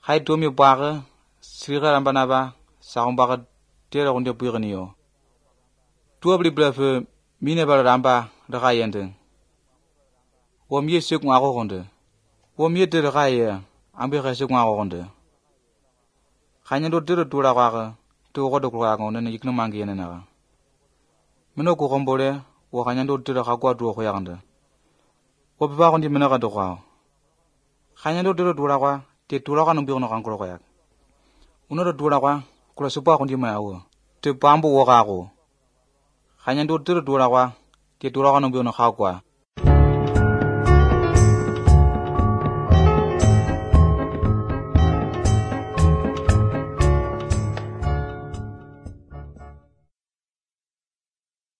Hai domi baga, sriga rambanaba, saumbaga tera kunde buiganiyo. Tua beli blafe mine bal ramba ragayende. Wamye sik ngako konde. Wamye de ragaye ambe kasik ngako konde. Kanya do dira dura kwaga to ko do kwa ngone ne ikno mangi ene na. Mino ko kombole wo kanya do dira kagwa do ko yagande. Wo biba kondi mino ka do kwa. Kanya do dira dura kwa te dura ka no bi ono kan ko yak. Uno do dura kwa kula supa kondi ma wo. Te pambu wo ka ko. Kanya do dira dura kwa te dura ka no bi ono ka kwa.